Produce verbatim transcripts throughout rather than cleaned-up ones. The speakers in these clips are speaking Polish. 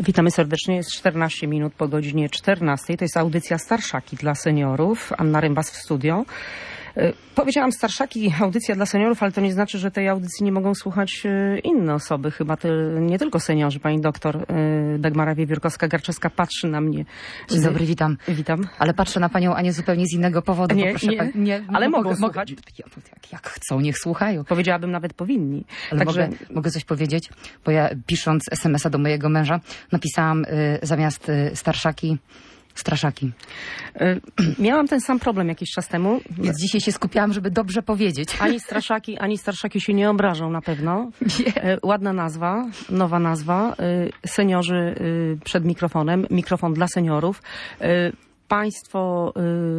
Witamy serdecznie. Jest czternaście minut po godzinie czternastej. To jest audycja Starszaki dla seniorów. Anna Rembas w studio. Powiedziałam Starszaki, audycja dla seniorów, ale to nie znaczy, że tej audycji nie mogą słuchać inne osoby. Chyba to nie tylko seniorzy. Pani doktor Dagmara Wiewiórkowska-Garczewska patrzy na mnie. Dzień dobry, witam. Witam. Ale patrzę na panią Anię zupełnie z innego powodu. Nie, proszę nie, pani, nie ale mogę, mogą słuchać. Jak, jak chcą, niech słuchają. Powiedziałabym nawet powinni. Ale Także... mogę, mogę coś powiedzieć? Bo ja pisząc es em es a do mojego męża napisałam y, zamiast y, Starszaki Straszaki. Miałam ten sam problem jakiś czas temu. Więc dzisiaj się skupiałam, żeby dobrze powiedzieć. Ani Straszaki, ani Starszaki się nie obrażą na pewno. Nie. Ładna nazwa, nowa nazwa. Seniorzy przed mikrofonem. Mikrofon dla seniorów. Państwo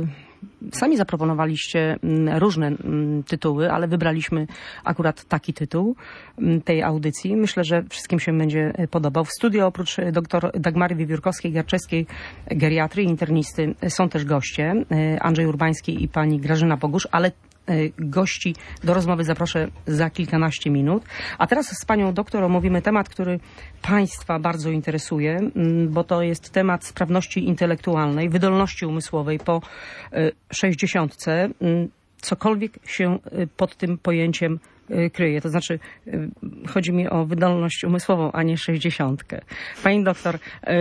sami zaproponowaliście różne tytuły, ale wybraliśmy akurat taki tytuł tej audycji. Myślę, że wszystkim się będzie podobał. W studio oprócz dr Dagmary Wiewiórkowskiej-Garczewskiej, geriatry, internisty, są też goście. Andrzej Urbański i pani Grażyna Bogusz, ale gości do rozmowy zaproszę za kilkanaście minut. A teraz z panią doktor omówimy temat, który państwa bardzo interesuje, bo to jest temat sprawności intelektualnej, wydolności umysłowej po sześćdziesiątce. Cokolwiek się pod tym pojęciem kryje. To znaczy, chodzi mi o wydolność umysłową, a nie sześćdziesiątkę. Pani doktor,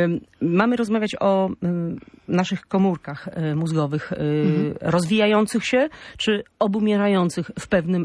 mamy rozmawiać o naszych komórkach mózgowych mhm. rozwijających się, czy obumierających w pewnym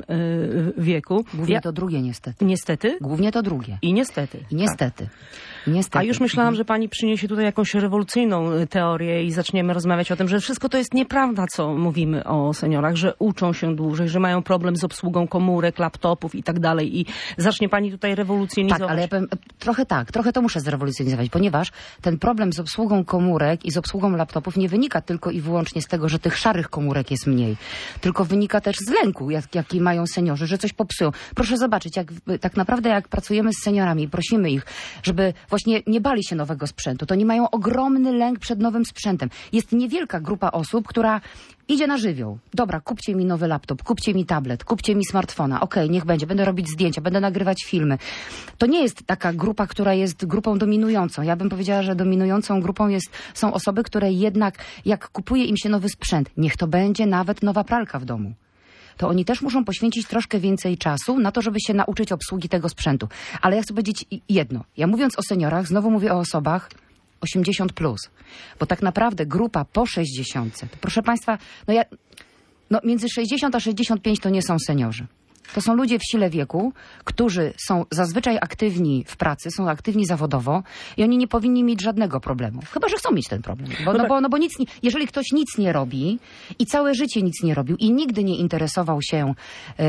wieku. Głównie ja... to drugie niestety. Niestety? Głównie to drugie. I niestety. I niestety. Tak. I niestety. A już myślałam, mhm. że pani przyniesie tutaj jakąś rewolucyjną teorię i zaczniemy rozmawiać o tym, że wszystko to jest nieprawda, co mówimy o seniorach, że uczą się dłużej, że mają problem z obsługą komórek, laptopów i tak dalej. I zacznie pani tutaj rewolucjonizować. Tak, ale ja powiem, trochę tak, trochę to muszę zrewolucjonizować, ponieważ ten problem z obsługą komórek i z obsługą laptopów nie wynika tylko i wyłącznie z tego, że tych szarych komórek jest mniej, tylko wynika też z lęku, jak, jaki mają seniorzy, że coś popsują. Proszę zobaczyć, jak tak naprawdę jak pracujemy z seniorami i prosimy ich, żeby właśnie nie bali się nowego sprzętu, to oni mają ogromny lęk przed nowym sprzętem. Jest niewielka grupa osób, która idzie na żywioł. Dobra, kupcie mi nowy laptop, kupcie mi tablet, kupcie mi smartfona. Okej, okay, niech będzie, będę robić zdjęcia, będę nagrywać filmy. To nie jest taka grupa, która jest grupą dominującą. Ja bym powiedziała, że dominującą grupą jest, są osoby, które jednak, jak kupuje im się nowy sprzęt, niech to będzie nawet nowa pralka w domu, to oni też muszą poświęcić troszkę więcej czasu na to, żeby się nauczyć obsługi tego sprzętu. Ale ja chcę powiedzieć jedno. Ja mówiąc o seniorach, znowu mówię o osobach osiemdziesiąt plus. Bo tak naprawdę grupa po sześćdziesiątce, to proszę państwa, no ja, no między sześćdziesiąt a sześćdziesiąt pięć to nie są seniorzy. To są ludzie w sile wieku, którzy są zazwyczaj aktywni w pracy, są aktywni zawodowo i oni nie powinni mieć żadnego problemu. Chyba że chcą mieć ten problem. Bo, no, no, bo, no bo nic nie, jeżeli ktoś nic nie robi i całe życie nic nie robił i nigdy nie interesował się yy,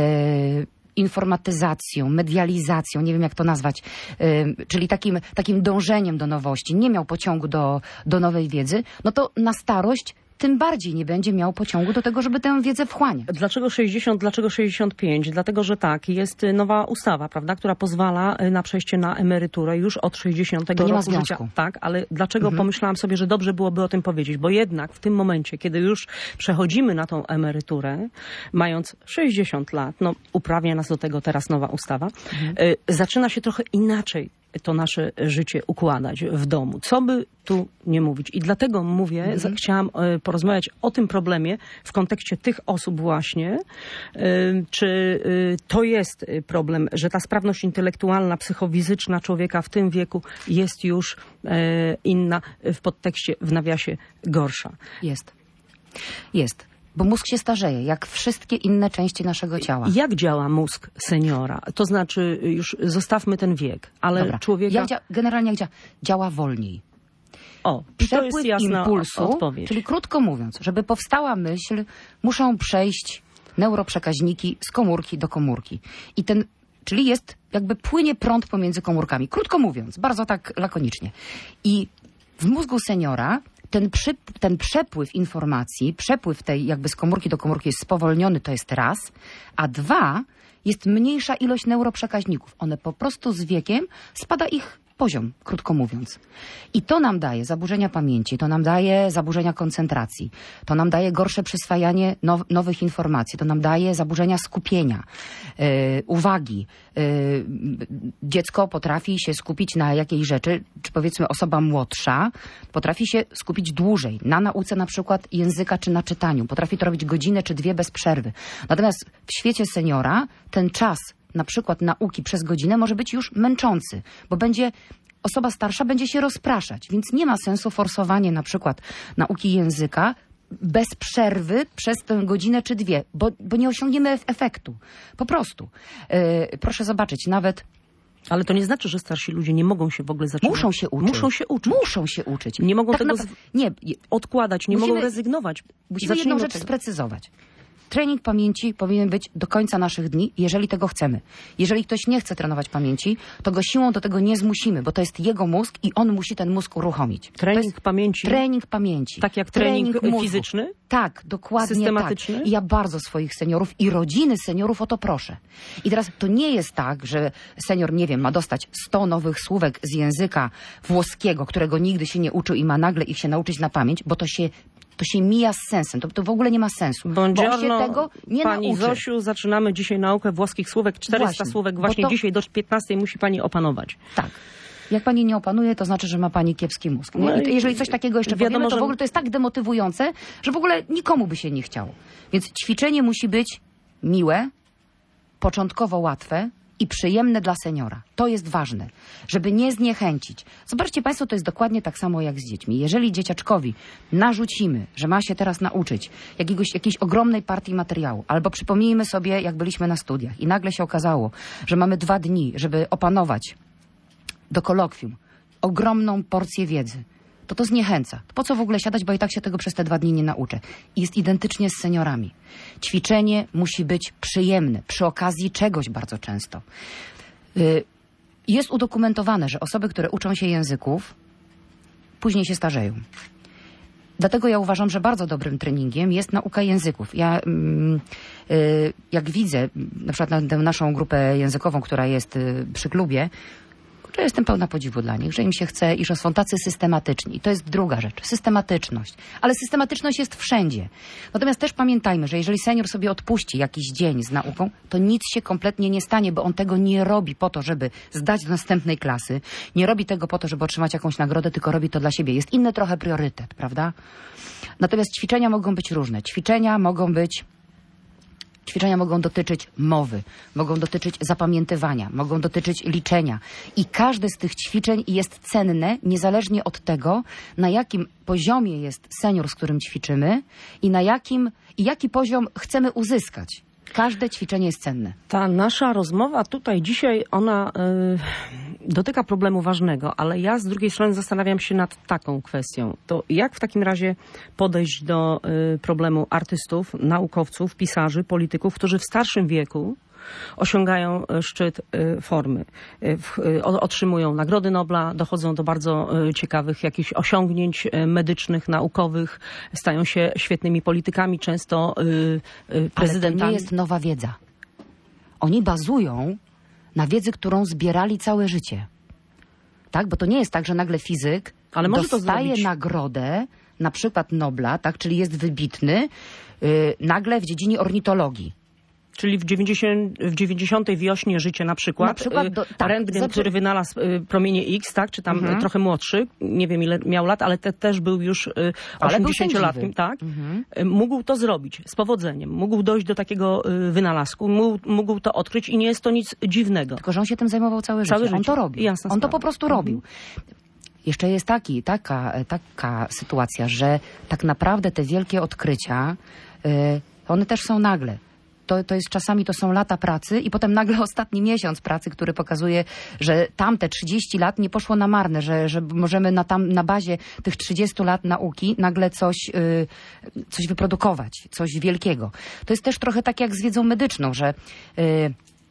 informatyzacją, medializacją, nie wiem jak to nazwać, yy, czyli takim, takim dążeniem do nowości, nie miał pociągu do, do nowej wiedzy, no to na starość tym bardziej nie będzie miał pociągu do tego, żeby tę wiedzę wchłaniać. Dlaczego sześćdziesiąt, dlaczego sześćdziesiąt pięć? Dlatego, że tak, jest nowa ustawa, prawda, która pozwala na przejście na emeryturę już od sześćdziesiątego to nie roku ma życia. związku. Tak, ale dlaczego Mhm. pomyślałam sobie, że dobrze byłoby o tym powiedzieć? Bo jednak w tym momencie, kiedy już przechodzimy na tą emeryturę, mając sześćdziesiąt lat, no uprawnia nas do tego teraz nowa ustawa, mhm. y, zaczyna się trochę inaczej to nasze życie układać w domu. Co by tu nie mówić? I dlatego mówię, mm-hmm. chciałam y, porozmawiać o tym problemie w kontekście tych osób właśnie. Y, czy y, to jest problem, że ta sprawność intelektualna, psychofizyczna człowieka w tym wieku jest już y, inna, w podtekście, w nawiasie gorsza? Jest. Jest. Bo mózg się starzeje, jak wszystkie inne części naszego ciała. Jak działa mózg seniora? To znaczy, już zostawmy ten wiek, ale Dobra. człowieka... Jak dzia- generalnie jak działa? Działa wolniej. O, Przepływ to jest jasna impulsu, odpowiedź. czyli krótko mówiąc, żeby powstała myśl, muszą przejść neuroprzekaźniki z komórki do komórki. I ten, czyli jest, jakby płynie prąd pomiędzy komórkami. Krótko mówiąc, bardzo tak lakonicznie. I w mózgu seniora ten, przy, ten przepływ informacji, przepływ tej jakby z komórki do komórki jest spowolniony, to jest raz, a dwa, jest mniejsza ilość neuroprzekaźników. One po prostu z wiekiem spada ich poziom, krótko mówiąc. I to nam daje zaburzenia pamięci, to nam daje zaburzenia koncentracji, to nam daje gorsze przyswajanie now, nowych informacji, to nam daje zaburzenia skupienia, yy, uwagi. Yy, dziecko potrafi się skupić na jakiejś rzeczy, czy powiedzmy osoba młodsza potrafi się skupić dłużej na nauce na przykład języka czy na czytaniu. Potrafi to robić godzinę czy dwie bez przerwy. Natomiast w świecie seniora ten czas na przykład nauki przez godzinę może być już męczący, bo będzie osoba starsza będzie się rozpraszać, więc nie ma sensu forsowanie na przykład nauki języka bez przerwy przez tę godzinę czy dwie, bo, bo nie osiągniemy efektu. Po prostu. Yy, proszę zobaczyć, nawet... Ale to nie znaczy, że starsi ludzie nie mogą się w ogóle zacząć. Muszą się uczyć. Muszą się uczyć. Muszą się uczyć. Nie mogą tak tego na... nie, odkładać, nie musimy, mogą rezygnować. Musimy jedną rzecz sprecyzować. Trening pamięci powinien być do końca naszych dni, jeżeli tego chcemy. Jeżeli ktoś nie chce trenować pamięci, to go siłą do tego nie zmusimy, bo to jest jego mózg i on musi ten mózg uruchomić. Trening pamięci? Trening pamięci. Tak jak trening, trening fizyczny? Tak, dokładnie systematyczny? Tak. I ja bardzo swoich seniorów i rodziny seniorów o to proszę. I teraz to nie jest tak, że senior, nie wiem, ma dostać sto nowych słówek z języka włoskiego, którego nigdy się nie uczył i ma nagle ich się nauczyć na pamięć, bo to się To się mija z sensem. To, to w ogóle nie ma sensu. Buongiorno, bo on się tego nie pani nauczy. Zosiu, zaczynamy dzisiaj naukę włoskich słówek. czterysta właśnie, słówek właśnie to... dzisiaj do piętnastej musi pani opanować. Tak. Jak pani nie opanuje, to znaczy, że ma pani kiepski mózg. Nie? I to, jeżeli coś takiego jeszcze wiadomo, powiemy, to w ogóle to jest tak demotywujące, że w ogóle nikomu by się nie chciało. Więc ćwiczenie musi być miłe, początkowo łatwe i przyjemne dla seniora. To jest ważne, żeby nie zniechęcić. Zobaczcie państwo, to jest dokładnie tak samo jak z dziećmi. Jeżeli dzieciaczkowi narzucimy, że ma się teraz nauczyć jakiegoś, jakiejś ogromnej partii materiału, albo przypomnijmy sobie, jak byliśmy na studiach i nagle się okazało, że mamy dwa dni, żeby opanować do kolokwium ogromną porcję wiedzy, to to zniechęca. To po co w ogóle siadać, bo i tak się tego przez te dwa dni nie nauczę. I jest identycznie z seniorami. Ćwiczenie musi być przyjemne, przy okazji czegoś bardzo często. Yy, jest udokumentowane, że osoby, które uczą się języków, później się starzeją. Dlatego ja uważam, że bardzo dobrym treningiem jest nauka języków. Ja yy, yy, jak widzę na przykład na tę naszą grupę językową, która jest yy, przy klubie, że jestem pełna podziwu dla nich, że im się chce i że są tacy systematyczni. I to jest druga rzecz. Systematyczność. Ale systematyczność jest wszędzie. Natomiast też pamiętajmy, że jeżeli senior sobie odpuści jakiś dzień z nauką, to nic się kompletnie nie stanie, bo on tego nie robi po to, żeby zdać do następnej klasy. Nie robi tego po to, żeby otrzymać jakąś nagrodę, tylko robi to dla siebie. Jest inny trochę priorytet, prawda? Natomiast ćwiczenia mogą być różne. Ćwiczenia mogą być Ćwiczenia mogą dotyczyć mowy, mogą dotyczyć zapamiętywania, mogą dotyczyć liczenia. I każde z tych ćwiczeń jest cenne, niezależnie od tego, na jakim poziomie jest senior, z którym ćwiczymy i na jakim, i jaki poziom chcemy uzyskać. Każde ćwiczenie jest cenne. Ta nasza rozmowa tutaj dzisiaj, ona y, dotyka problemu ważnego, ale ja z drugiej strony zastanawiam się nad taką kwestią. To jak w takim razie podejść do y, problemu artystów, naukowców, pisarzy, polityków, którzy w starszym wieku osiągają szczyt y, formy, y, w, y, otrzymują Nagrody Nobla, dochodzą do bardzo y, ciekawych jakichś osiągnięć y, medycznych, naukowych, stają się świetnymi politykami, często y, y, prezydentami. Ale to nie jest nowa wiedza. Oni bazują na wiedzy, którą zbierali całe życie. Tak? Bo to nie jest tak, że nagle fizyk Ale może dostaje to nagrodę, na przykład Nobla, tak? Czyli jest wybitny, y, nagle w dziedzinie ornitologii. Czyli w, dziewięćdziesiątej, w dziewięćdziesiątej wiośnie życia na przykład, na przykład do, tak, Rentgen, znaczy... który wynalazł y, promienie X, tak, czy tam mhm. trochę młodszy, nie wiem ile miał lat, ale te, też był już y, osiemdziesięciolatkiem, tak, mhm. y, mógł to zrobić z powodzeniem, mógł dojść do takiego y, wynalazku, mógł, mógł to odkryć i nie jest to nic dziwnego. Tylko, że on się tym zajmował całe życie. Całe życie. On to robił. Jasna on sprawa. to po prostu mhm. robił. Jeszcze jest taki, taka, taka sytuacja, że tak naprawdę te wielkie odkrycia, y, one też są nagle. To, to jest czasami to są lata pracy i potem nagle ostatni miesiąc pracy, który pokazuje, że tamte trzydzieści lat nie poszło na marne, że, że możemy na, tam, na bazie tych trzydziestu lat nauki nagle coś, yy, coś wyprodukować, coś wielkiego. To jest też trochę tak jak z wiedzą medyczną, że yy,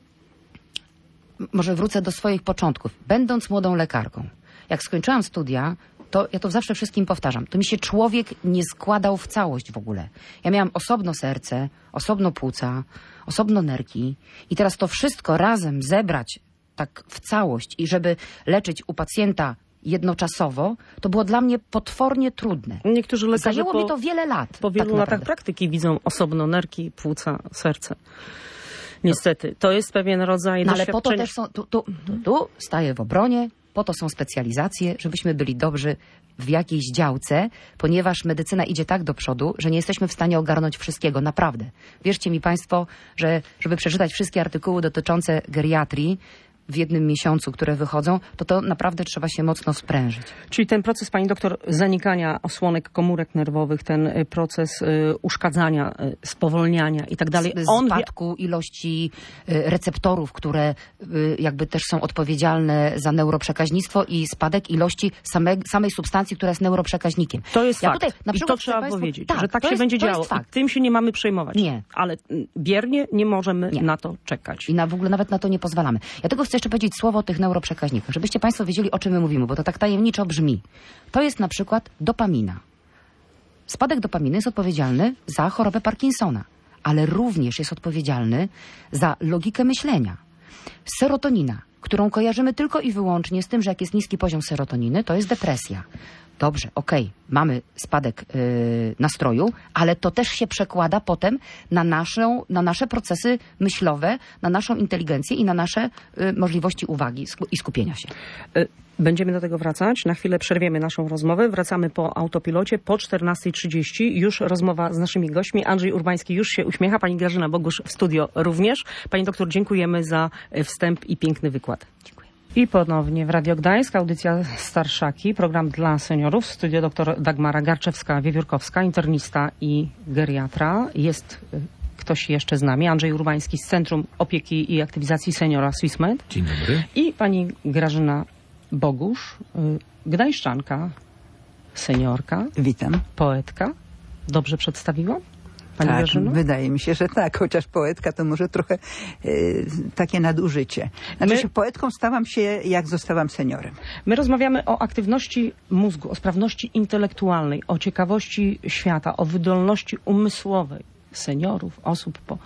może wrócę do swoich początków. Będąc młodą lekarką, jak skończyłam studia, to ja to zawsze wszystkim powtarzam. To mi się człowiek nie składał w całość w ogóle. Ja miałam osobno serce, osobno płuca, osobno nerki i teraz to wszystko razem zebrać tak w całość i żeby leczyć u pacjenta jednoczasowo, to było dla mnie potwornie trudne. Niektórzy lekarze Zajęło po, mi to wiele lat. Po wielu tak latach praktyki widzą osobno nerki, płuca, serce. Niestety, to jest pewien rodzaj no, ale doświadczenia. po to też są, tu, tu, tu, tu staję w obronie, po to są specjalizacje, żebyśmy byli dobrzy w jakiejś działce, ponieważ medycyna idzie tak do przodu, że nie jesteśmy w stanie ogarnąć wszystkiego, naprawdę. Wierzcie mi Państwo, że żeby przeczytać wszystkie artykuły dotyczące geriatrii w jednym miesiącu, które wychodzą, to to naprawdę trzeba się mocno sprężyć. Czyli ten proces, pani doktor, zanikania osłonek komórek nerwowych, ten proces y, uszkadzania, y, spowolniania i tak dalej. On spadku ilości y, receptorów, które y, jakby też są odpowiedzialne za neuroprzekaźnictwo i spadek ilości same, samej substancji, która jest neuroprzekaźnikiem. To jest ja fakt. Tutaj, na I to trzeba Państwu, powiedzieć, tak, że tak się jest, będzie działo. I tym się nie mamy przejmować. Nie. Ale biernie nie możemy nie. na to czekać. I na, w ogóle nawet na to nie pozwalamy. Ja tylko chcę jeszcze powiedzieć słowo o tych neuroprzekaźnikach, żebyście Państwo wiedzieli, o czym my mówimy, bo to tak tajemniczo brzmi. To jest na przykład dopamina. Spadek dopaminy jest odpowiedzialny za chorobę Parkinsona, ale również jest odpowiedzialny za logikę myślenia. Serotonina, którą kojarzymy tylko i wyłącznie z tym, że jak jest niski poziom serotoniny, to jest depresja. Dobrze, okej, okay, mamy spadek yy, nastroju, ale to też się przekłada potem na, naszą, na nasze procesy myślowe, na naszą inteligencję i na nasze yy, możliwości uwagi i skupienia się. Będziemy do tego wracać. Na chwilę przerwiemy naszą rozmowę. Wracamy po autopilocie po czternastej trzydzieści. Już rozmowa z naszymi gośćmi. Andrzej Urbański już się uśmiecha. Pani Grażyna Bogusz w studio również. Pani doktor, dziękujemy za wstęp i piękny wykład. Dziękuję. I ponownie w Radio Gdańsk, audycja Starszaki, program dla seniorów. W studio doktor Dagmara Garczewska-Wiewiórkowska, internista i geriatra. Jest ktoś jeszcze z nami, Andrzej Urbański z Centrum Opieki i Aktywizacji Seniora SwissMed. Dzień dobry. I pani Grażyna Bogusz, gdańszczanka, seniorka. Witam. Poetka. Dobrze przedstawiłam? Pani tak, Grażyno? Wydaje mi się, że tak, chociaż poetka to może trochę y, takie nadużycie. Znaczy My... się poetką stałam się, jak zostałam seniorem. My rozmawiamy o aktywności mózgu, o sprawności intelektualnej, o ciekawości świata, o wydolności umysłowej seniorów, osób po,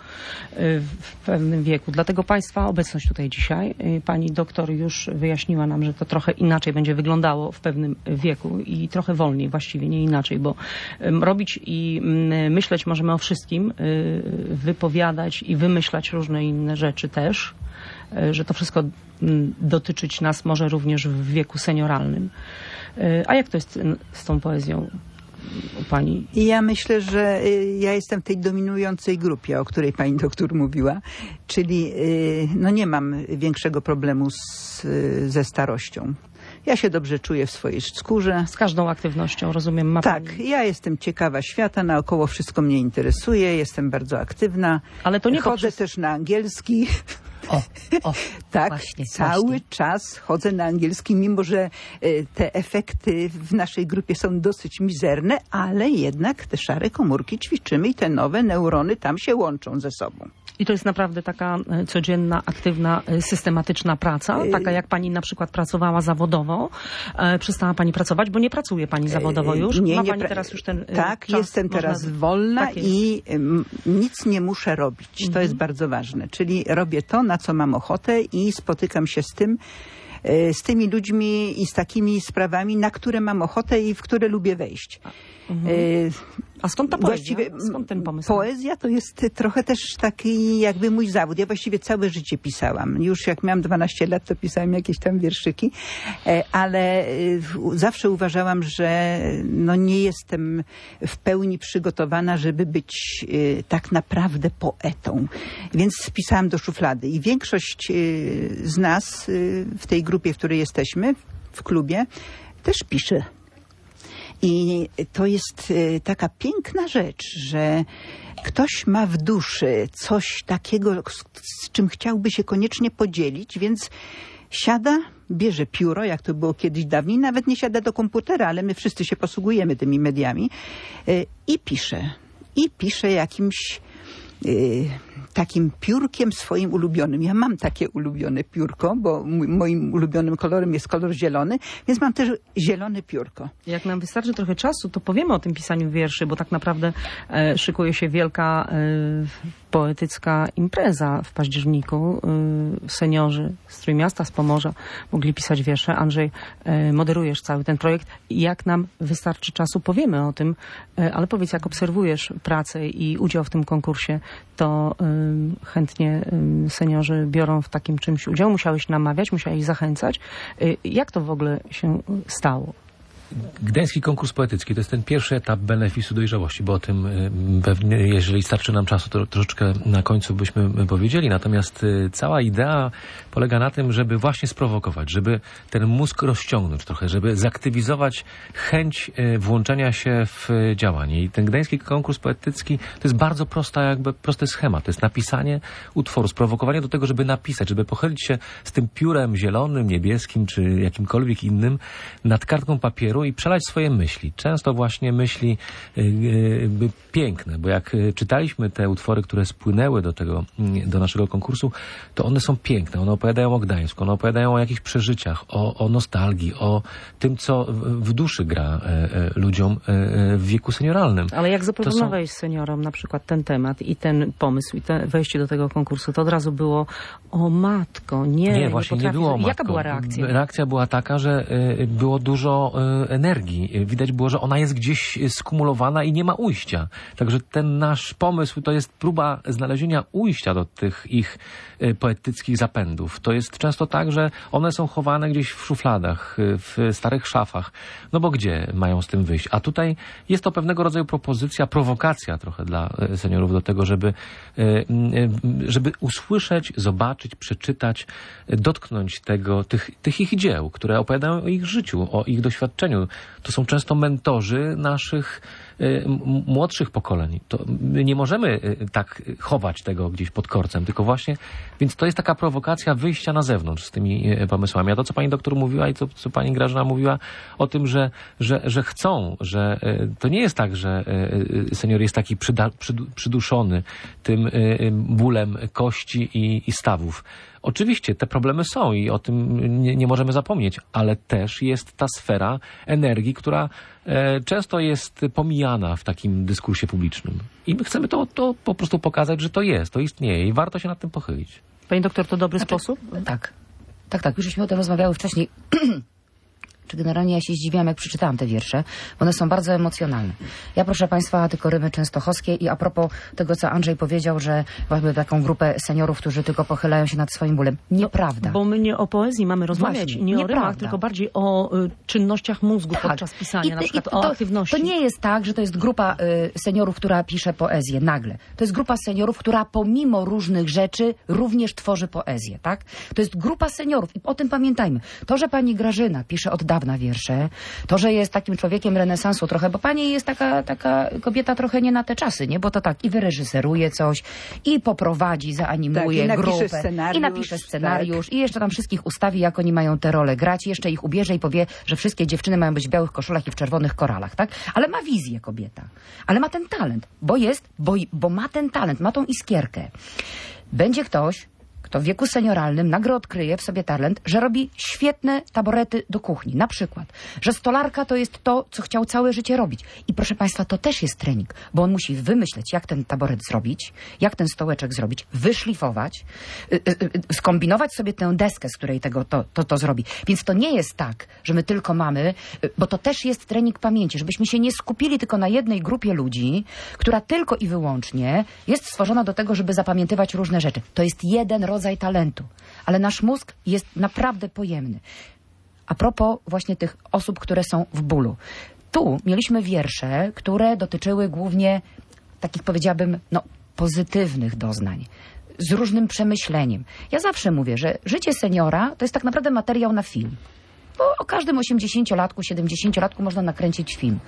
w pewnym wieku. Dlatego Państwa obecność tutaj dzisiaj. Pani doktor już wyjaśniła nam, że to trochę inaczej będzie wyglądało w pewnym wieku i trochę wolniej, właściwie nie inaczej, bo robić i myśleć możemy o wszystkim, wypowiadać i wymyślać różne inne rzeczy też, że to wszystko dotyczyć nas może również w wieku senioralnym. A jak to jest z tą poezją u pani? Ja myślę, że ja jestem w tej dominującej grupie, o której pani doktor mówiła, czyli no nie mam większego problemu z, ze starością. Ja się dobrze czuję w swojej skórze. Z każdą aktywnością, rozumiem, ma Tak, pani... ja jestem ciekawa świata, naokoło wszystko mnie interesuje, jestem bardzo aktywna. Ale to nie Chodzę poprzez... też na angielski. O, o, tak, właśnie, cały właśnie. czas chodzę na angielski, mimo że y, te efekty w naszej grupie są dosyć mizerne, ale jednak te szare komórki ćwiczymy i te nowe neurony tam się łączą ze sobą. I to jest naprawdę taka codzienna, aktywna, systematyczna praca, taka jak pani na przykład pracowała zawodowo. E, przestała pani pracować, bo nie pracuje pani zawodowo już. Nie, Ma nie pani pra... teraz już ten Tak, czas, jestem teraz można... wolna tak i m, nic nie muszę robić. Mhm. To jest bardzo ważne. Czyli robię to, na co mam ochotę i spotykam się z tym, z tymi ludźmi i z takimi sprawami, na które mam ochotę i w które lubię wejść. Mhm. A skąd ta poezja? Właściwie skąd ten pomysł? Poezja to jest trochę też taki jakby mój zawód. Ja właściwie całe życie pisałam. Już jak miałam dwanaście lat, to pisałam jakieś tam wierszyki, ale zawsze uważałam, że no nie jestem w pełni przygotowana, żeby być tak naprawdę poetą. Więc spisałam do szuflady. I większość z nas w tej grupie, w której jesteśmy, w klubie, też pisze. I to jest taka piękna rzecz, że ktoś ma w duszy coś takiego, z czym chciałby się koniecznie podzielić, więc siada, bierze pióro, jak to było kiedyś dawniej, nawet nie siada do komputera, ale my wszyscy się posługujemy tymi mediami i pisze. I pisze jakimś takim piórkiem swoim ulubionym. Ja mam takie ulubione piórko, bo mój, moim ulubionym kolorem jest kolor zielony, więc mam też zielone piórko. Jak nam wystarczy trochę czasu, to powiemy o tym pisaniu wierszy, bo tak naprawdę e, szykuje się wielka e, poetycka impreza w październiku. E, seniorzy z Trójmiasta, z Pomorza mogli pisać wiersze. Andrzej, e, moderujesz cały ten projekt. Jak nam wystarczy czasu, powiemy o tym, e, ale powiedz, jak obserwujesz pracę i udział w tym konkursie, to y, chętnie y, seniorzy biorą w takim czymś udział. Musiałeś namawiać, musiałeś zachęcać. Y, jak to w ogóle się stało? Gdański konkurs poetycki to jest ten pierwszy etap benefisu dojrzałości, bo o tym pewnie, jeżeli starczy nam czasu, to troszeczkę na końcu byśmy powiedzieli. Natomiast cała idea polega na tym, żeby właśnie sprowokować, żeby ten mózg rozciągnąć trochę, żeby zaktywizować chęć włączenia się w działanie. I ten Gdański konkurs poetycki to jest bardzo prosta, jakby prosty schemat. To jest napisanie utworu, sprowokowanie do tego, żeby napisać, żeby pochylić się z tym piórem zielonym, niebieskim czy jakimkolwiek innym nad kartką papieru i przelać swoje myśli. Często właśnie myśli y, y, piękne, bo jak czytaliśmy te utwory, które spłynęły do tego, do naszego konkursu, to one są piękne. One opowiadają o Gdańsku, one opowiadają o jakichś przeżyciach, o, o nostalgii, o tym, co w duszy gra y, y, ludziom y, w wieku senioralnym. Ale jak zaproponowałeś są... seniorom na przykład ten temat i ten pomysł i te wejście do tego konkursu, to od razu było o matko, nie, nie właśnie nie, nie było o matko. Jaka była reakcja? Reakcja była taka, że y, było dużo y, energii. Widać było, że ona jest gdzieś skumulowana i nie ma ujścia. Także ten nasz pomysł to jest próba znalezienia ujścia do tych ich poetyckich zapędów. To jest często tak, że one są chowane gdzieś w szufladach, w starych szafach. No bo gdzie mają z tym wyjść? A tutaj jest to pewnego rodzaju propozycja, prowokacja trochę dla seniorów do tego, żeby, żeby usłyszeć, zobaczyć, przeczytać, dotknąć tego, tych, tych ich dzieł, które opowiadają o ich życiu, o ich doświadczeniu. To są często mentorzy naszych y, młodszych pokoleń. To my nie możemy y, tak chować tego gdzieś pod korcem, tylko właśnie, więc to jest taka prowokacja wyjścia na zewnątrz z tymi y, pomysłami. A to, co pani doktor mówiła i to, co pani Grażyna mówiła o tym, że, że, że chcą, że y, to nie jest tak, że y, senior jest taki przyda, przydu, przyduszony tym y, bólem kości i, i stawów. Oczywiście te problemy są i o tym nie, nie możemy zapomnieć, ale też jest ta sfera energii, która e, często jest pomijana w takim dyskursie publicznym. I my chcemy to, to po prostu pokazać, że to jest, to istnieje i warto się nad tym pochylić. Pani doktor, to dobry znaczy, sposób? Tak, tak, tak. Już żeśmy o tym rozmawiały wcześniej. Czy generalnie ja się zdziwiłam, jak przeczytałam te wiersze, bo one są bardzo emocjonalne. Ja, proszę państwa, tylko rymy częstochowskie i a propos tego, co Andrzej powiedział, że mamy taką grupę seniorów, którzy tylko pochylają się nad swoim bólem. Nieprawda. No, bo my nie o poezji mamy rozmawiać, Właśnie, nie nieprawda. o rymach, tylko bardziej o y, czynnościach mózgu tak. podczas pisania, I, na przykład to, o aktywności. To nie jest tak, że to jest grupa y, seniorów, która pisze poezję nagle. To jest grupa seniorów, która pomimo różnych rzeczy również tworzy poezję, tak? To jest grupa seniorów i o tym pamiętajmy. To, że pani Grażyna pisze od dawna wiersze, to, że jest takim człowiekiem renesansu trochę, bo pani jest taka, taka kobieta trochę nie na te czasy, nie? Bo to tak i wyreżyseruje coś, i poprowadzi, zaanimuje tak, i grupę, scenariusz, i napisze scenariusz, tak. i jeszcze tam wszystkich ustawi, jak oni mają te role grać, i jeszcze ich ubierze i powie, że wszystkie dziewczyny mają być w białych koszulach i w czerwonych koralach, tak? Ale ma wizję kobieta. Ale ma ten talent, bo jest, bo, bo ma ten talent, ma tą iskierkę. Będzie ktoś, kto w wieku senioralnym nagle odkryje w sobie talent, że robi świetne taborety do kuchni. Na przykład, że stolarka to jest to, co chciał całe życie robić. I proszę państwa, to też jest trening, bo on musi wymyśleć, jak ten taboret zrobić, jak ten stołeczek zrobić, wyszlifować, yy, yy, skombinować sobie tę deskę, z której tego to, to, to zrobi. Więc to nie jest tak, że my tylko mamy, yy, bo to też jest trening pamięci, żebyśmy się nie skupili tylko na jednej grupie ludzi, która tylko i wyłącznie jest stworzona do tego, żeby zapamiętywać różne rzeczy. To jest jeden rodzaj rodzaj talentu, ale nasz mózg jest naprawdę pojemny. A propos właśnie tych osób, które są w bólu. Tu mieliśmy wiersze, które dotyczyły głównie takich, powiedziałabym, no, pozytywnych doznań, z różnym przemyśleniem. Ja zawsze mówię, że życie seniora to jest tak naprawdę materiał na film. Bo o każdym osiemdziesięciolatku, siedemdziesięciolatku można nakręcić film.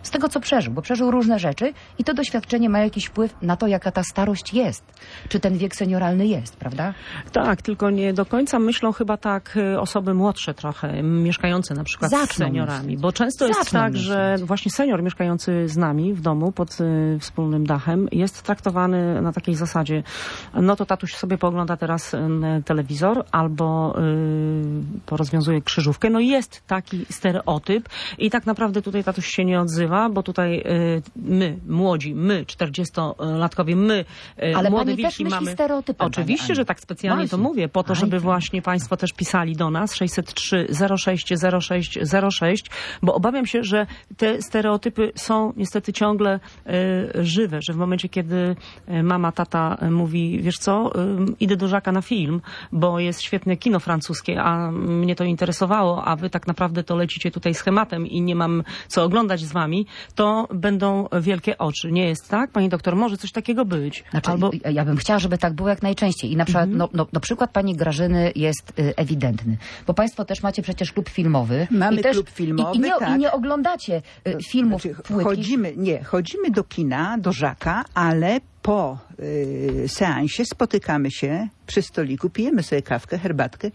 z tego, co przeżył, bo przeżył różne rzeczy i to doświadczenie ma jakiś wpływ na to, jaka ta starość jest. Czy ten wiek senioralny jest, prawda? Tak, tylko nie do końca myślą chyba tak osoby młodsze trochę, mieszkające na przykład Zaczną z seniorami. myśleć. Bo często jest Zaczną tak, myśleć. że właśnie senior mieszkający z nami w domu pod y, wspólnym dachem jest traktowany na takiej zasadzie, no to tatuś sobie poogląda teraz y, telewizor albo y, porozwiązuje krzyżówkę. No jest taki stereotyp i tak naprawdę tutaj tatuś się nie odzywa, bo tutaj y, my, młodzi, my, czterdziestolatkowie, my, y, Ale młode pani też wilki myśli mamy... stereotypem, Oczywiście, pani że tak specjalnie Właśnie. to mówię, po to, żeby Właśnie. właśnie państwo też pisali do nas sześćset trzy zero sześć zero sześć zero sześć, bo obawiam się, że te stereotypy są niestety ciągle y, żywe, że w momencie, kiedy y, mama, tata y, mówi, wiesz co, y, idę do Żaka na film, bo jest świetne kino francuskie, a mnie to interesowało, a wy tak naprawdę to lecicie tutaj schematem i nie mam co oglądać z wami, to będą wielkie oczy. Nie jest tak? Pani doktor, może coś takiego być? Znaczy, Albo... ja bym chciała, żeby tak było jak najczęściej. I na przykład, Mhm. no, no, no przykład pani Grażyny jest y, ewidentny. Bo państwo też macie przecież klub filmowy. Mamy i też, klub filmowy, i, i, nie, tak. I nie oglądacie y, filmów Znaczy, płytkich. chodzimy, nie, chodzimy do kina, do Żaka, ale po y, seansie spotykamy się przy stoliku, pijemy sobie kawkę, herbatkę.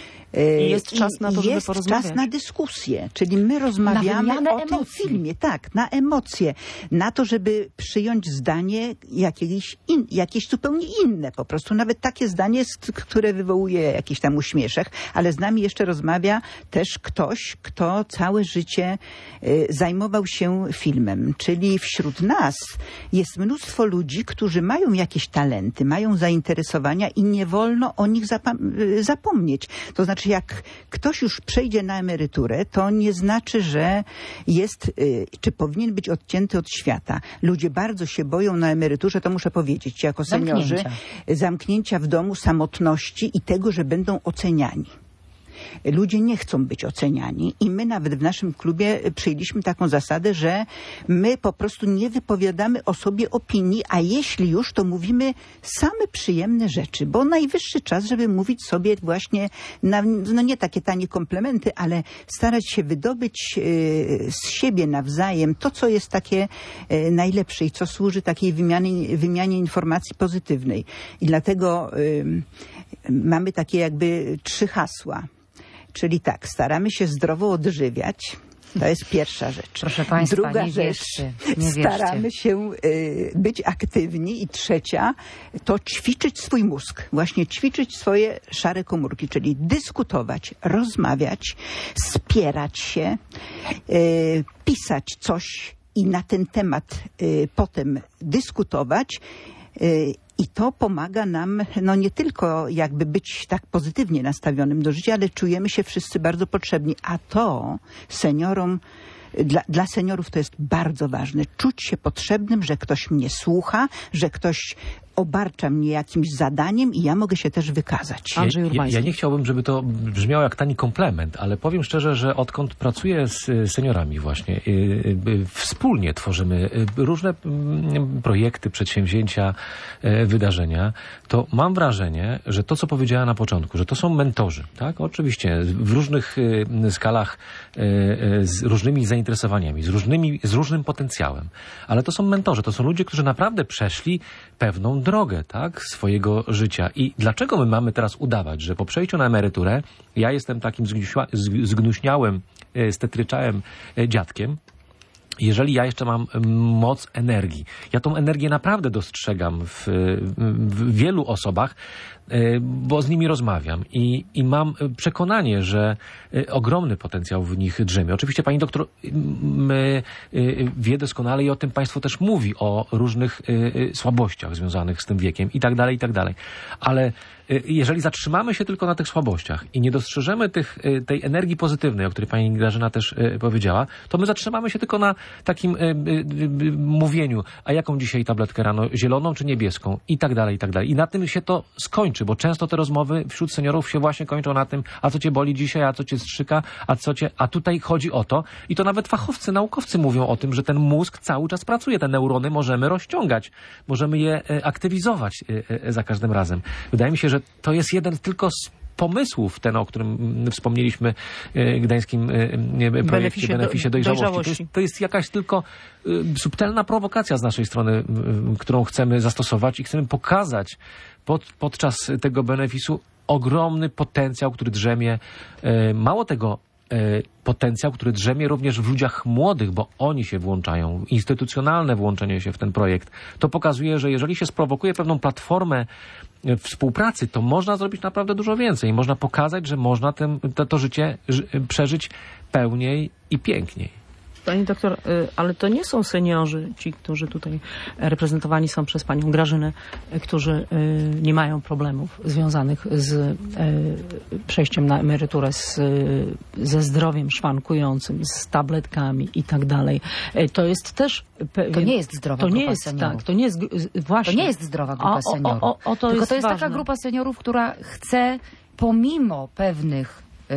I jest czas na to, żeby jest porozmawiać. czas na dyskusję, czyli my rozmawiamy wymianę o tym emocji. filmie, tak, na emocje, na to, żeby przyjąć zdanie jakieś, in, jakieś zupełnie inne, po prostu nawet takie zdanie, które wywołuje jakiś tam uśmieszek, ale z nami jeszcze rozmawia też ktoś, kto całe życie y, zajmował się filmem, czyli wśród nas jest mnóstwo ludzi, którzy mają jakieś talenty, mają zainteresowania i nie wolno o nich zapam- y, zapomnieć. To znaczy, jak ktoś już przejdzie na emeryturę, to nie znaczy, że jest, y, czy powinien być odcięty od świata. Ludzie bardzo się boją na emeryturze, to muszę powiedzieć, jako seniorzy, Zamknięcia. zamknięcia w domu, samotności i tego, że będą oceniani. Ludzie nie chcą być oceniani i my nawet w naszym klubie przyjęliśmy taką zasadę, że my po prostu nie wypowiadamy o sobie opinii, a jeśli już, to mówimy same przyjemne rzeczy, bo najwyższy czas, żeby mówić sobie właśnie, na, no nie takie tanie komplementy, ale starać się wydobyć y, z siebie nawzajem to, co jest takie y, najlepsze i co służy takiej wymianie, wymianie informacji pozytywnej. I dlatego y, mamy takie jakby trzy hasła. Czyli tak, staramy się zdrowo odżywiać. To jest pierwsza rzecz. Proszę państwa, Druga nie rzecz, wierzcie, nie wierzcie. staramy się y, być aktywni. I trzecia, to ćwiczyć swój mózg. Właśnie ćwiczyć swoje szare komórki, czyli dyskutować, rozmawiać, spierać się, y, pisać coś i na ten temat y, potem dyskutować. Y, I to pomaga nam, no nie tylko jakby być tak pozytywnie nastawionym do życia, ale czujemy się wszyscy bardzo potrzebni. A to seniorom, dla, dla seniorów to jest bardzo ważne. Czuć się potrzebnym, że ktoś mnie słucha, że ktoś obarcza mnie jakimś zadaniem i ja mogę się też wykazać. Andrzej Ja, ja, Urbański. ja nie chciałbym, żeby to brzmiało jak tani komplement, ale powiem szczerze, że odkąd pracuję z y, seniorami właśnie, y, y, wspólnie tworzymy y, różne y, projekty, przedsięwzięcia, y, wydarzenia, to mam wrażenie, że to, co powiedziała na początku, że to są mentorzy, tak? Oczywiście w różnych y, skalach, y, y, z różnymi zainteresowaniami, z, różnymi, z różnym potencjałem, ale to są mentorzy, to są ludzie, którzy naprawdę przeszli pewną drogę, tak, swojego życia. I dlaczego my mamy teraz udawać, że po przejściu na emeryturę ja jestem takim zgnuśła, zgnuśniałym, stetryczałym dziadkiem, jeżeli ja jeszcze mam moc energii. Ja tą energię naprawdę dostrzegam w, w wielu osobach, bo z nimi rozmawiam i, i mam przekonanie, że ogromny potencjał w nich drzemie. Oczywiście pani doktor wie doskonale i o tym państwo też mówi, o różnych słabościach związanych z tym wiekiem i tak dalej, i tak dalej. Ale jeżeli zatrzymamy się tylko na tych słabościach i nie dostrzeżemy tych, tej energii pozytywnej, o której pani Grażyna też powiedziała, to my zatrzymamy się tylko na takim mówieniu, a jaką dzisiaj tabletkę rano, zieloną czy niebieską i tak dalej, i tak dalej. I na tym się to skończy, bo często te rozmowy wśród seniorów się właśnie kończą na tym, a co cię boli dzisiaj, a co cię strzyka, a co cię... A tutaj chodzi o to, i to nawet fachowcy, naukowcy mówią o tym, że ten mózg cały czas pracuje, te neurony możemy rozciągać, możemy je aktywizować za każdym razem. Wydaje mi się, że to jest jeden tylko z pomysłów, ten, o którym wspomnieliśmy, y, gdańskim y, projekcie Beneficie, Beneficie do, Dojrzałości. dojrzałości. To jest, to jest jakaś tylko y, subtelna prowokacja z naszej strony, y, którą chcemy zastosować i chcemy pokazać pod, podczas tego benefisu ogromny potencjał, który drzemie. Y, mało tego, potencjał, który drzemie również w ludziach młodych, bo oni się włączają, instytucjonalne włączenie się w ten projekt. To pokazuje, że jeżeli się sprowokuje pewną platformę współpracy, to można zrobić naprawdę dużo więcej i można pokazać, że można tym, to, to życie przeżyć pełniej i piękniej. Pani doktor, ale to nie są seniorzy, ci, którzy tutaj reprezentowani są przez panią Grażynę, którzy nie mają problemów związanych z przejściem na emeryturę, z, ze zdrowiem szwankującym, z tabletkami i tak dalej. To jest też... To nie jest zdrowa to grupa nie jest, seniorów. Tak, to nie jest właśnie. To nie jest zdrowa grupa o, seniorów. O, o, o, to Tylko jest to jest ważne. taka grupa seniorów, która chce pomimo pewnych y,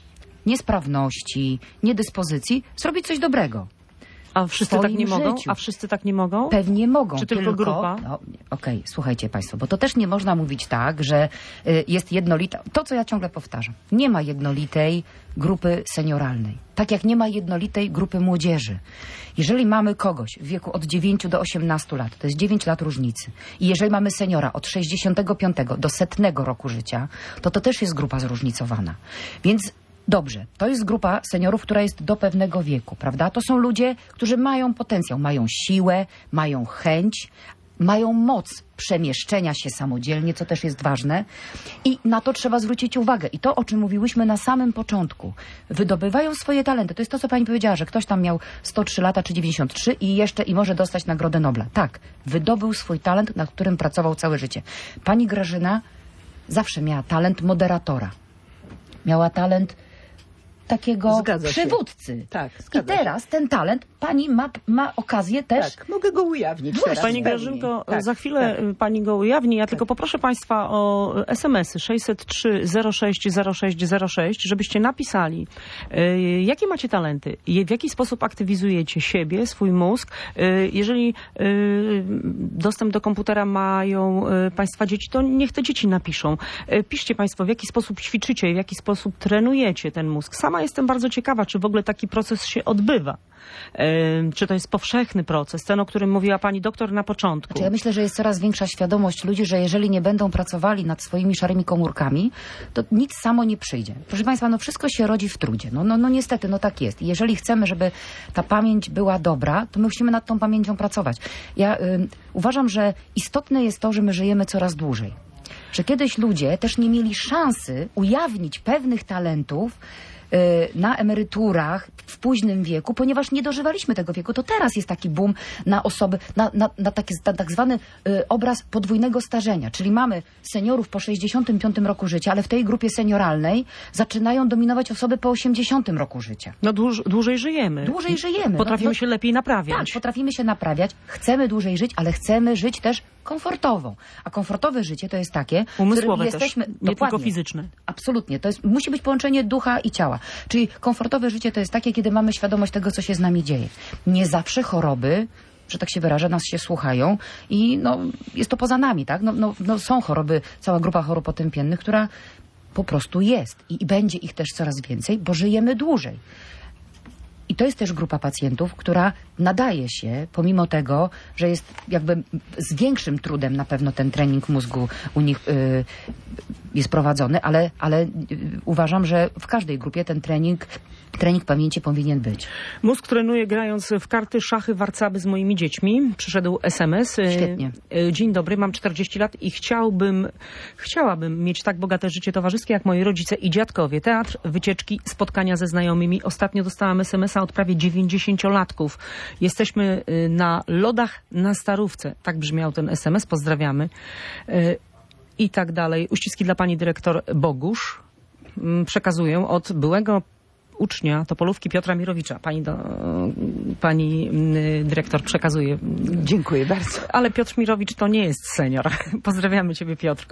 niesprawności, niedyspozycji zrobić coś dobrego. A wszyscy tak nie mogą? Życiu. A wszyscy tak nie mogą? Pewnie mogą. Czy tylko, tylko grupa? No, Okej, okay, słuchajcie Państwo, bo to też nie można mówić tak, że y, jest jednolita... To, co ja ciągle powtarzam. Nie ma jednolitej grupy senioralnej. Tak jak nie ma jednolitej grupy młodzieży. Jeżeli mamy kogoś w wieku od dziewięciu do osiemnastu lat, to jest dziewięć lat różnicy. I jeżeli mamy seniora od sześćdziesiątego piątego do setnego roku życia, to to też jest grupa zróżnicowana. Więc dobrze, to jest grupa seniorów, która jest do pewnego wieku, prawda? To są ludzie, którzy mają potencjał, mają siłę, mają chęć, mają moc przemieszczenia się samodzielnie, co też jest ważne. I na to trzeba zwrócić uwagę. I to, o czym mówiłyśmy na samym początku. Wydobywają swoje talenty. To jest to, co pani powiedziała, że ktoś tam miał sto trzy lata czy dziewięćdziesiąt trzy i jeszcze i może dostać Nagrodę Nobla. Tak, wydobył swój talent, nad którym pracował całe życie. Pani Grażyna zawsze miała talent moderatora. Miała talent takiego Zgadza się. przywódcy. Tak, I zgadza teraz ten talent pani ma, ma okazję też... Tak, mogę go ujawnić Właśnie. teraz. Pani Pewnie. Grażynko, Tak, za chwilę tak. pani go ujawni. Ja tylko poproszę państwa o es em esy sześćset trzy zero sześć zero sześć zero sześć, żebyście napisali, y, jakie macie talenty, je- w jaki sposób aktywizujecie siebie, swój mózg. Y, jeżeli y, dostęp do komputera mają y, państwa dzieci, to niech te dzieci napiszą. Y, piszcie państwo, w jaki sposób ćwiczycie, w jaki sposób trenujecie ten mózg. Sama jestem bardzo ciekawa, czy w ogóle taki proces się odbywa. Y, czy to jest powszechny proces, ten, o którym mówiła pani doktor na początku. Znaczy ja myślę, że jest coraz większa świadomość ludzi, że jeżeli nie będą pracowali nad swoimi szarymi komórkami, to nic samo nie przyjdzie. Proszę Państwa, no wszystko się rodzi w trudzie. No, no, no niestety, no tak jest. I jeżeli chcemy, żeby ta pamięć była dobra, to my musimy nad tą pamięcią pracować. Ja y, uważam, że istotne jest to, że my żyjemy coraz dłużej. Że kiedyś ludzie też nie mieli szansy ujawnić pewnych talentów na emeryturach w późnym wieku, ponieważ nie dożywaliśmy tego wieku. To teraz jest taki boom na osoby, na, na, na taki na tak zwany y, obraz podwójnego starzenia. Czyli mamy seniorów po sześćdziesiątym piątym roku życia, ale w tej grupie senioralnej zaczynają dominować osoby po osiemdziesiątym roku życia. No dłuż, dłużej żyjemy. Dłużej żyjemy. Potrafimy no, no, się lepiej naprawiać. Tak, potrafimy się naprawiać. Chcemy dłużej żyć, ale chcemy żyć też komfortowo. A komfortowe życie to jest takie, Umysłowe w którym jesteśmy... też, nie dokładnie, tylko fizyczne. Absolutnie. To jest, musi być połączenie ducha i ciała. Czyli komfortowe życie to jest takie, kiedy mamy świadomość tego, co się z nami dzieje. Nie zawsze choroby, że tak się wyrażę, nas się słuchają i no, jest to poza nami, tak? No, no, no są choroby, cała grupa chorób otępiennych, która po prostu jest i, i będzie ich też coraz więcej, bo żyjemy dłużej. I to jest też grupa pacjentów, która nadaje się, pomimo tego, że jest jakby z większym trudem na pewno ten trening mózgu u nich y, jest prowadzony, ale, ale y, uważam, że w każdej grupie ten trening, trening pamięci powinien być. Mózg trenuje grając w karty, szachy, warcaby z moimi dziećmi. Przyszedł es em es. Świetnie. Dzień dobry, mam czterdzieści lat i chciałbym, chciałabym mieć tak bogate życie towarzyskie jak moi rodzice i dziadkowie. Teatr, wycieczki, spotkania ze znajomymi. Ostatnio dostałam es em esa od prawie dziewięćdziesięciolatków. Jesteśmy na lodach na Starówce. Tak brzmiał ten es em es. Pozdrawiamy. I tak dalej. Uściski dla pani dyrektor Bogusz. Przekazuję od byłego ucznia Topolówki Piotra Mirowicza. Pani, do, pani y, dyrektor przekazuje. Dziękuję bardzo. Ale Piotr Mirowicz to nie jest senior. Pozdrawiamy ciebie, Piotrku.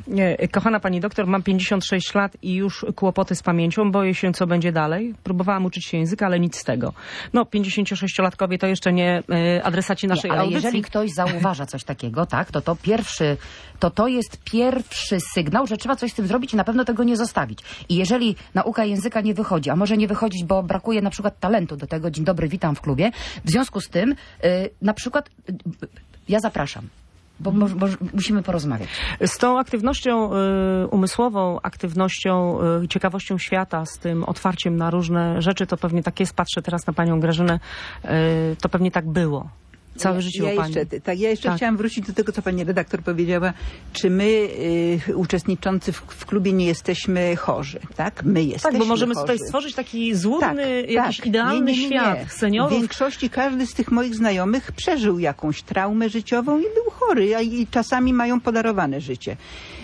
Y, kochana pani doktor, mam pięćdziesiąt sześć lat i już kłopoty z pamięcią. Boję się, co będzie dalej. Próbowałam uczyć się języka, ale nic z tego. No, pięćdziesięciosześciolatkowie to jeszcze nie y, adresaci naszej nie, ale audycji. jeżeli ktoś zauważa coś takiego, tak, to to pierwszy, to to jest pierwszy sygnał, że trzeba coś z tym zrobić i na pewno tego nie zostawić. I jeżeli nauka języka nie wychodzi, a może nie wychodzić, bo brakuje na przykład talentu do tego, dzień dobry, witam w klubie, w związku z tym y, na przykład y, ja zapraszam. Bo mo, mo, musimy porozmawiać. Z tą aktywnością y, umysłową, aktywnością, y, ciekawością świata, z tym otwarciem na różne rzeczy, to pewnie tak jest, patrzę teraz na panią Grażynę, y, to pewnie tak było. Całe ja, życie ja u pani. Jeszcze, tak, ja jeszcze tak. chciałam wrócić do tego, co pani redaktor powiedziała. Czy my y, uczestniczący w, w klubie nie jesteśmy chorzy, tak? My jesteśmy Tak, bo możemy chorzy. tutaj stworzyć taki złudny, tak, jakiś tak. idealny nie, nie, nie, nie. świat seniorów. W większości każdy z tych moich znajomych przeżył jakąś traumę życiową i był chory, a i czasami mają podarowane życie.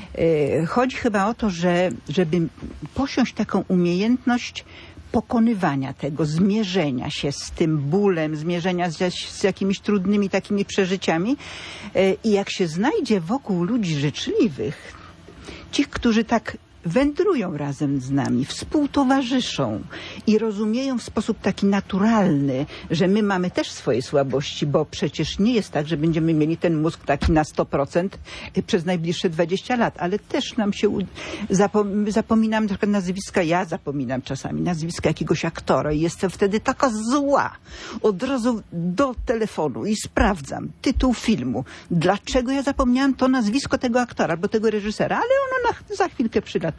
Y, chodzi chyba o to, że żeby posiąść taką umiejętność pokonywania tego, zmierzenia się z tym bólem, zmierzenia z, z jakimiś trudnymi takimi przeżyciami. I jak się znajdzie wokół ludzi życzliwych, tych, którzy tak wędrują razem z nami, współtowarzyszą i rozumieją w sposób taki naturalny, że my mamy też swoje słabości, bo przecież nie jest tak, że będziemy mieli ten mózg taki na sto procent przez najbliższe dwadzieścia lat, ale też nam się zapom zapominam na przykład nazwiska, ja zapominam czasami nazwiska jakiegoś aktora i jestem wtedy taka zła. Od razu do telefonu i sprawdzam tytuł filmu. Dlaczego ja zapomniałam to nazwisko tego aktora albo tego reżysera, ale ono na, za chwilkę przylatuje.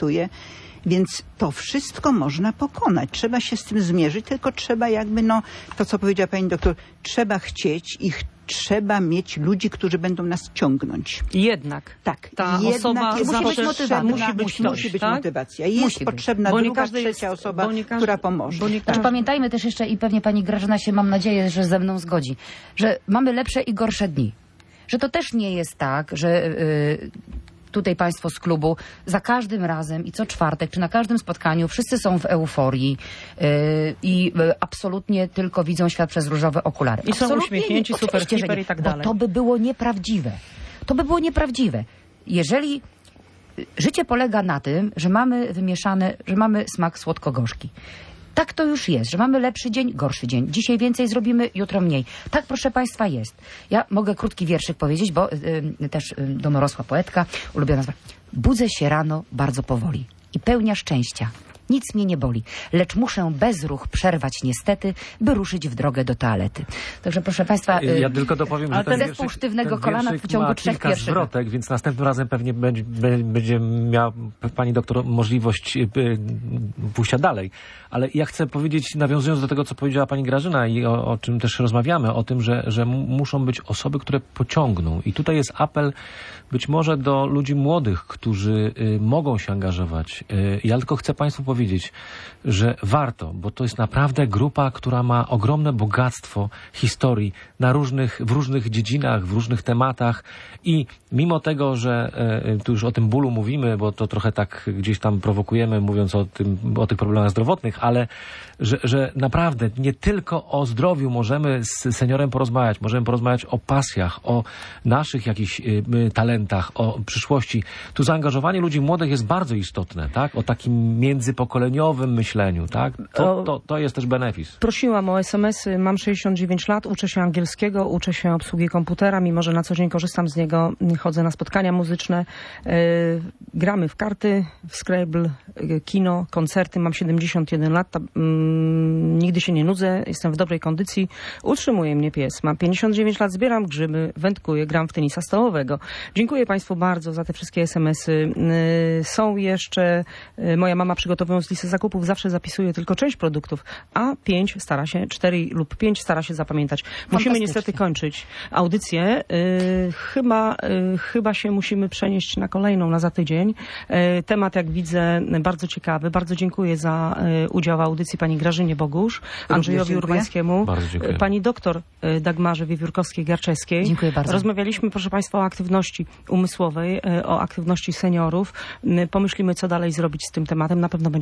Więc to wszystko można pokonać. Trzeba się z tym zmierzyć, tylko trzeba jakby, no, to co powiedziała pani doktor, trzeba chcieć i trzeba mieć ludzi, którzy będą nas ciągnąć. Jednak. Tak. Ta Jednak osoba jest musi być motywacja. Musi być, musi, ktoś, musi być tak? motywacja. Jest Musi potrzebna Bo nie druga, każdy trzecia jest- osoba, bo nie każdy- która pomoże. bo nie Znaczy, każdy- pamiętajmy też jeszcze i pewnie pani Grażyna się, mam nadzieję, że ze mną zgodzi, że mamy lepsze i gorsze dni. Że to też nie jest tak, że yy, tutaj państwo z klubu za każdym razem i co czwartek, czy na każdym spotkaniu wszyscy są w euforii yy, i yy, absolutnie tylko widzą świat przez różowe okulary. I są Absolutnie uśmiechnięci, nie. super, Oczywiście, że hiper nie, i tak bo dalej. to by było nieprawdziwe. To by było nieprawdziwe. Jeżeli yy, życie polega na tym, że mamy wymieszane, że mamy smak słodko-gorzki. Tak to już jest, że mamy lepszy dzień, gorszy dzień. Dzisiaj więcej zrobimy, jutro mniej. Tak, proszę państwa, jest. Ja mogę krótki wierszyk powiedzieć, bo y, y, też y, domorosła poetka, ulubiona nazwa. Budzę się rano bardzo powoli i pełnia szczęścia. Nic mnie nie boli, lecz muszę bezruch przerwać niestety, by ruszyć w drogę do toalety. Także proszę państwa, y, Ja tylko dopowiem, ale że ten ten zespół wierszyk, sztywnego ten kolana wierszyk w ciągu ma trzech kilka pierwszych lat. zwrotek, więc następnym razem pewnie będzie, będzie miała pani doktor możliwość y, pójścia dalej. Ale ja chcę powiedzieć, nawiązując do tego, co powiedziała pani Grażyna i o, o czym też rozmawiamy, o tym, że, że muszą być osoby, które pociągną. I tutaj jest apel być może do ludzi młodych, którzy y, mogą się angażować. Y, ja tylko chcę państwu powiedzieć, że warto, bo to jest naprawdę grupa, która ma ogromne bogactwo historii na różnych, w różnych dziedzinach, w różnych tematach i mimo tego, że e, tu już o tym bólu mówimy, bo to trochę tak gdzieś tam prowokujemy, mówiąc o tym, o tych problemach zdrowotnych, ale że, że naprawdę nie tylko o zdrowiu możemy z seniorem porozmawiać, możemy porozmawiać o pasjach, o naszych jakichś y, talentach, o przyszłości. Tu zaangażowanie ludzi młodych jest bardzo istotne, tak? O takim międzypokoleniowym myśleniu, tak? To, to, to jest też benefis. Prosiłam o es em esy, mam sześćdziesiąt dziewięć lat, uczę się angielskiego, uczę się obsługi komputera, mimo że na co dzień korzystam z niego, chodzę na spotkania muzyczne, yy, gramy w karty, w Scrabble, yy, kino, koncerty, mam siedemdziesiąt jeden lat, ta, yy, nigdy się nie nudzę, jestem w dobrej kondycji, utrzymuje mnie pies, mam pięćdziesiąt dziewięć lat, zbieram grzyby, wędkuję, gram w tenisa stołowego. Dziękuję państwu bardzo za te wszystkie es em esy. Yy, są jeszcze, yy, moja mama przygotowując listę zakupów zawsze zapisuje tylko część produktów, a pięć stara się, cztery lub pięć stara się zapamiętać. Musimy niestety kończyć audycję. Yy, chyba, yy, chyba się musimy przenieść na kolejną, na za tydzień. Yy, temat, jak widzę, bardzo ciekawy. Bardzo dziękuję za yy, udział w audycji pani Grażynie Bogusz, Andrzejowi dziękuję. Urbańskiemu, Bardzo dziękuję. yy, pani doktor yy, Dagmarze Wiewiórkowskiej-Garczewskiej. Dziękuję bardzo. Rozmawialiśmy, proszę państwa, o aktywności umysłowej, yy, o aktywności seniorów. Yy, pomyślimy, co dalej zrobić z tym tematem. Na pewno będzie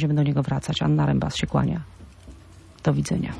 będziemy do niego wracać. Anna Rembas się kłania. Do widzenia.